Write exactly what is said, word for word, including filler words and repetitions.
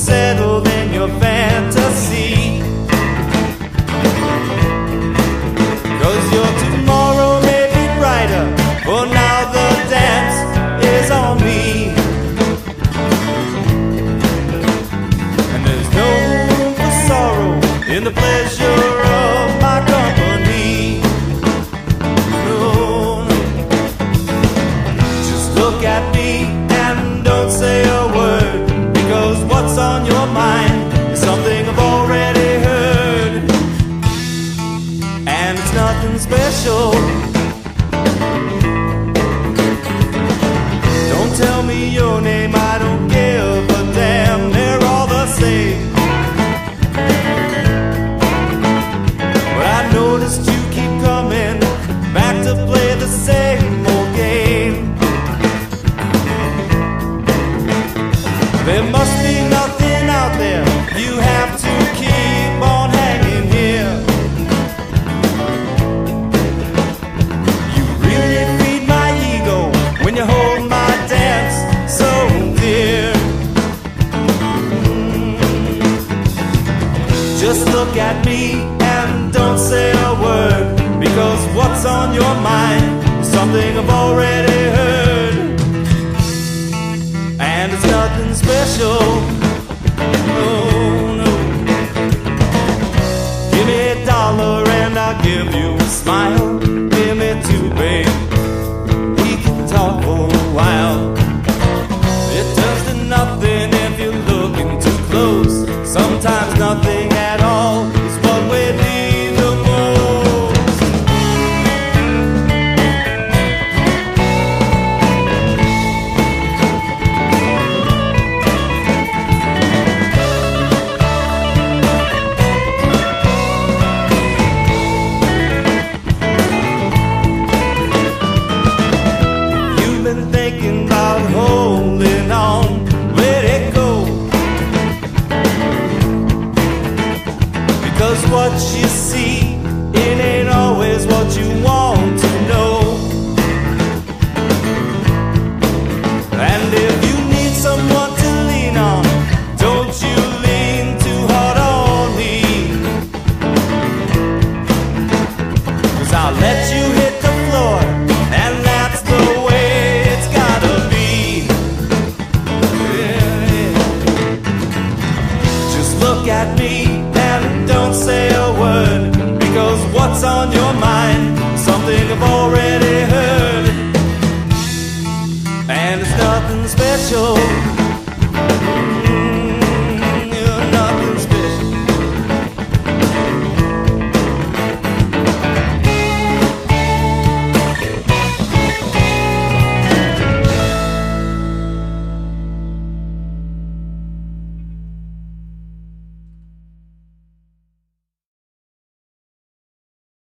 settled in your fantasy. 'Cause your tomorrow may be brighter, for now the dance is on me. And there's no room for sorrow in the pleasure of my company. No, no. Just look at me and don't say a word, because what's on your mind is something I've already heard. And it's nothing special. Don't tell me your name, I don't give a damn, they're all the same. But I noticed you keep coming back to play the same old game. There must be nothing out there, you have to keep on hanging here. You really feed my ego when you hold my dance so dear. Mm. Just look at me and don't say a word, because what's on your mind is something I've already heard. And it's nothing special. No, no. Give me a dollar and I'll give you a smile. Give me two, babe, we can talk for a while. It turns to nothing if you're looking too close. Sometimes nothing at all is what we need the most. You've been thinking about holding on, let it go. Because what you see, it ain't always what you want to know. And if you need someone to lean on, don't you lean too hard on me. 'Cause I'll let you hit the floor, and that's the way it's gotta be. Yeah, yeah. Just look at me and don't say a word, because what's on your mind is something I've already heard. And it's nothing special.